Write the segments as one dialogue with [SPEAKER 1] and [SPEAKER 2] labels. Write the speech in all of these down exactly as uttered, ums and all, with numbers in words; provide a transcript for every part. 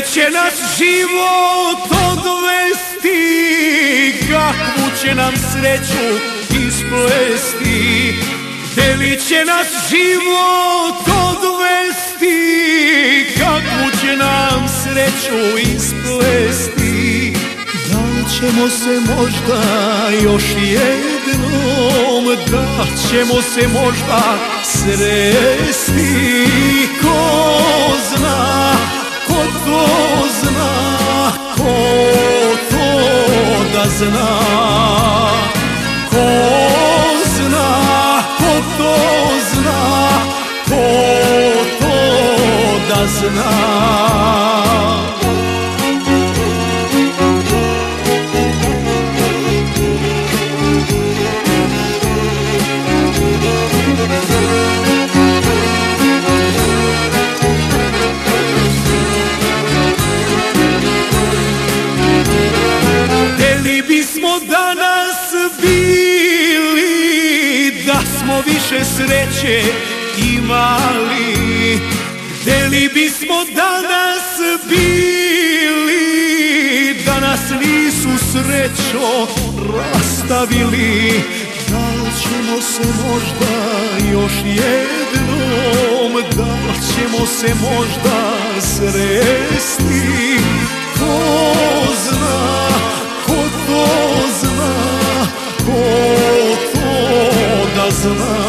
[SPEAKER 1] li će nas život odvesti, kakvu će nam sreću isplesti? Gde li će nas život odvesti, kakvu će nam sreću isplesti? Da li ćemo se možda još jednom, da ćemo se možda sresti? Ko zna, ko to zna, ko to da zna? Ko zna, ko to zna, ko to da zna? Danas bili, da smo više sreće imali. Gde li bismo danas bili, da nas nisu srećo rastavili? Da li ćemo se možda još jednom, da li ćemo se možda sresti? Ko zna, ko to zna, ko to da zna?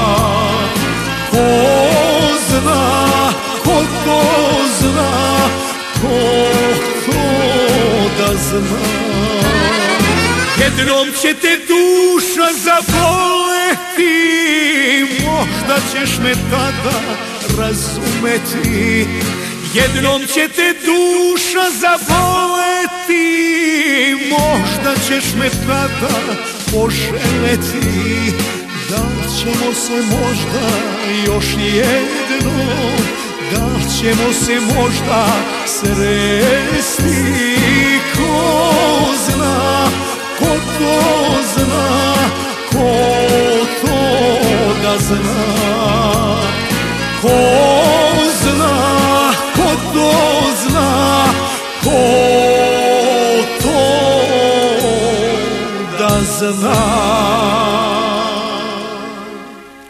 [SPEAKER 1] Ko zna, ko to zna, ko to da zna? Jednom će te duša zaboleti, možda ćeš me tada razumeti. Jednom će te duša zaboleti, možda ćeš me tada poželeti. Da li ćemo se možda još jednom, da li ćemo se možda sresti? Ko zna, ko to zna, ko to da zna? Ko zna, ko to zna, ko to da zna?